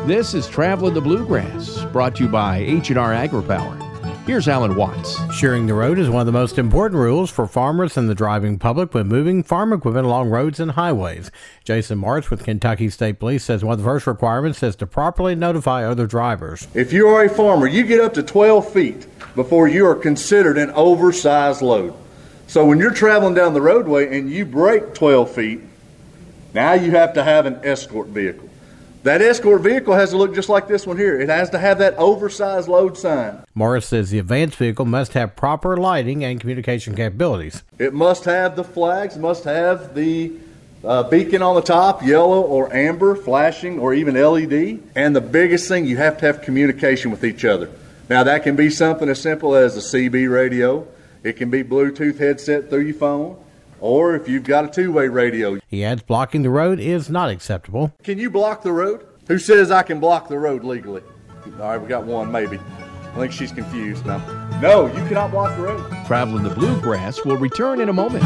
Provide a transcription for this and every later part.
This is Traveling the Bluegrass, brought to you by H&R AgriPower. Here's Alan Watts. Sharing the road is one of the most important rules for farmers and the driving public when moving farm equipment along roads and highways. Jason Martz with Kentucky State Police says one of the first requirements is to properly notify other drivers. If you are a farmer, you get up to 12 feet before you are considered an oversized load. So when you're traveling down the roadway and you break 12 feet, now you have to have an escort vehicle. That escort vehicle has to look just like this one here. It has to have that oversized load sign. Morris says the advanced vehicle must have proper lighting and communication capabilities. It must have the flags, must have the beacon on the top, yellow or amber, flashing, or even LED. And the biggest thing, you have to have communication with each other. Now, that can be something as simple as a CB radio. It can be Bluetooth headset through your phone. Or if you've got a two-way radio. He adds blocking the road is not acceptable. Can you block the road? Who says I can block the road legally? All right, we got one maybe. I think she's confused now. No, you cannot block the road. Traveling the Bluegrass will return in a moment.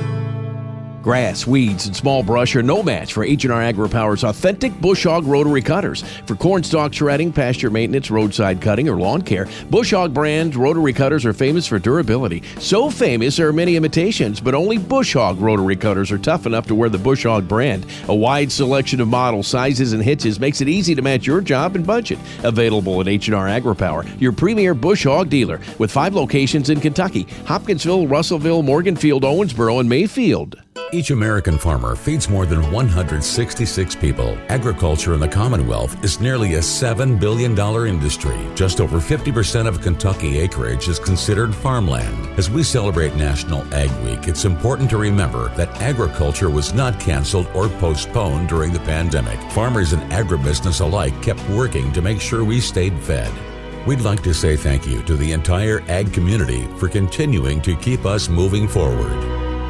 Grass, weeds, and small brush are no match for H&R AgriPower's authentic Bush Hog rotary cutters. For corn stalk shredding, pasture maintenance, roadside cutting, or lawn care, Bush Hog brand rotary cutters are famous for durability. So famous there are many imitations, but only Bush Hog rotary cutters are tough enough to wear the Bush Hog brand. A wide selection of models, sizes, and hitches makes it easy to match your job and budget. Available at H&R AgriPower, your premier Bush Hog dealer, with 5 locations in Kentucky: Hopkinsville, Russellville, Morganfield, Owensboro, and Mayfield. Each American farmer feeds more than 166 people. Agriculture in the Commonwealth is nearly a $7 billion industry. Just over 50% of Kentucky acreage is considered farmland. As we celebrate National Ag Week, it's important to remember that agriculture was not canceled or postponed during the pandemic. Farmers and agribusiness alike kept working to make sure we stayed fed. We'd like to say thank you to the entire ag community for continuing to keep us moving forward.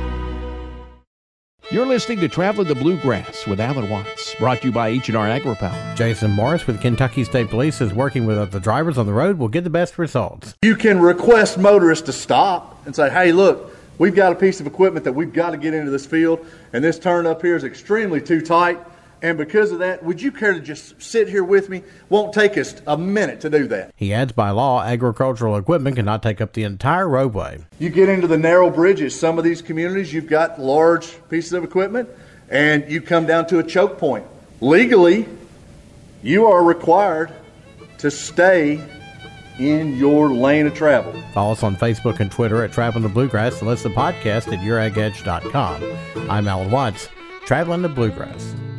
You're listening to Traveling the Bluegrass with Alan Watts, brought to you by H&R AgriPower. Jason Morris with Kentucky State Police is working with the drivers on the road will get the best results. You can request motorists to stop and say, hey, look, we've got a piece of equipment that we've got to get into this field, and this turn up here is extremely too tight. And because of that, would you care to just sit here with me? Won't take us a minute to do that. He adds, by law, agricultural equipment cannot take up the entire roadway. You get into the narrow bridges. Some of these communities, you've got large pieces of equipment, and you come down to a choke point. Legally, you are required to stay in your lane of travel. Follow us on Facebook and Twitter at Traveling the Bluegrass and listen to the podcast at YourAgEdge.com. I'm Alan Watts, Traveling the Bluegrass.